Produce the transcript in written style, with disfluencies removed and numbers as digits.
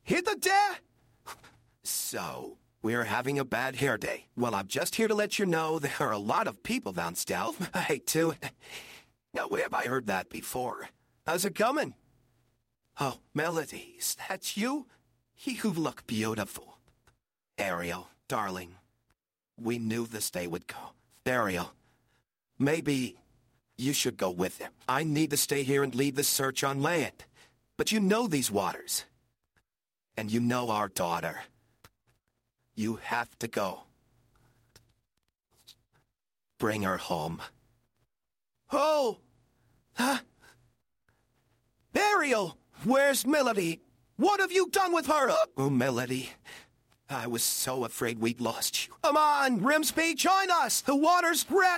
Hit the deck! So, we're having a bad hair day. Well, I'm just here to let you know there are a lot of people down south. I hate to. Now, where have I heard that before? How's it coming? Oh, Melody, is that you? You look beautiful. Ariel, darling, we knew this day would go. Ariel, maybe you should go with him. I need to stay here and lead the search on land. But you know these waters. And you know our daughter. You have to go. Bring her home. Oh! Huh? Ariel! Where's Melody? What have you done with her? Oh, Melody. I was so afraid we'd lost you. Come on, Grimsby, join us! The water's red!